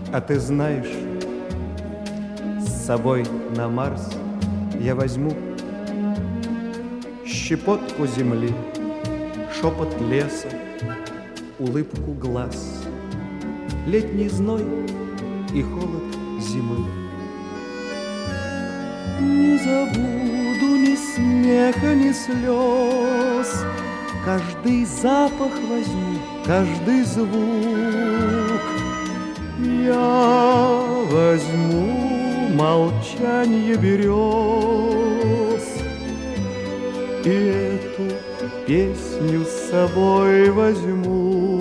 А ты знаешь, с собой на Марс я возьму щепотку земли, шепот леса, улыбку глаз, летний зной и холод зимы. Не забуду ни смеха, ни слез, каждый запах возьму, каждый звук. Я возьму молчанье берез и эту песню с собой возьму.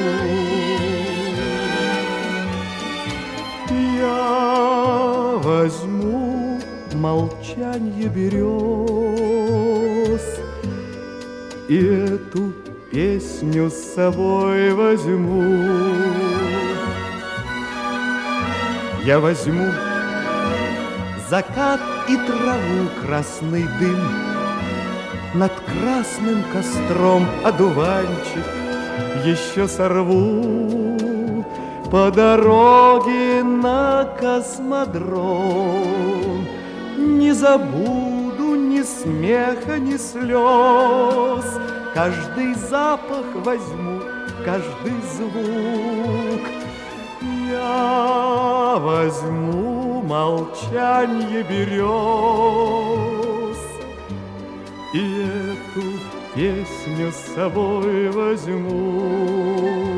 Я возьму молчанье берез и эту песню с собой возьму. Я возьму закат и траву, красный дым, над красным костром одуванчик еще сорву по дороге на космодром. Не забуду ни смеха, ни слез, каждый запах возьму, каждый звук. Я возьму молчанье берез и эту песню с собой возьму.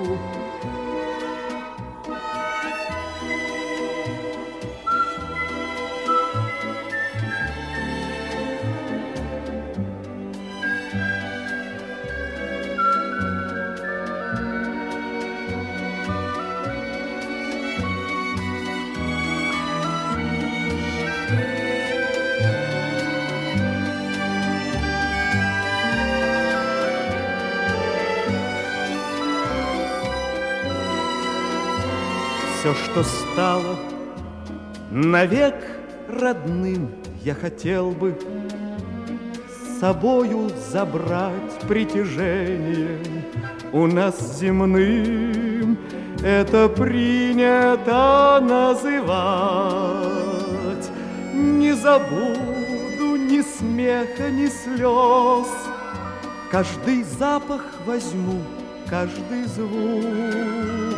Все, что стало навек родным, я хотел бы с собою забрать притяжением. У нас земным это принято называть. Не забуду ни смеха, ни слез, каждый запах возьму, каждый звук.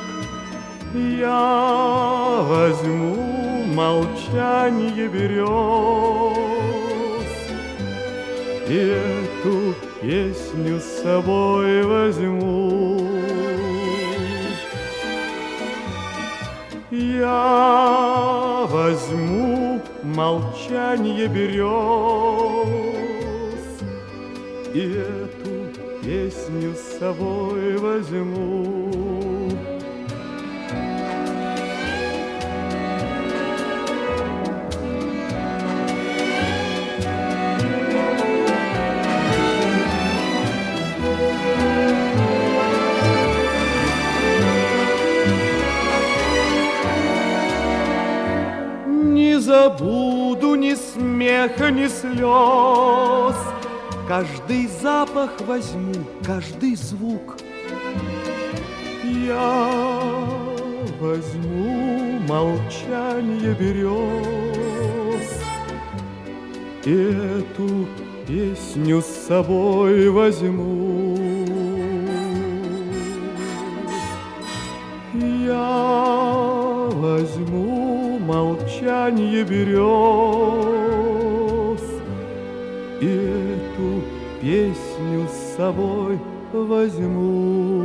Я возьму молчанье берез и эту песню с собой возьму. Я возьму молчанье берез и эту песню с собой возьму. Не забуду ни смеха, ни слез, каждый запах возьму, каждый звук. Я возьму молчанье берез и эту песню с собой возьму. Я возьму молчанье берез и эту песню с собой возьму.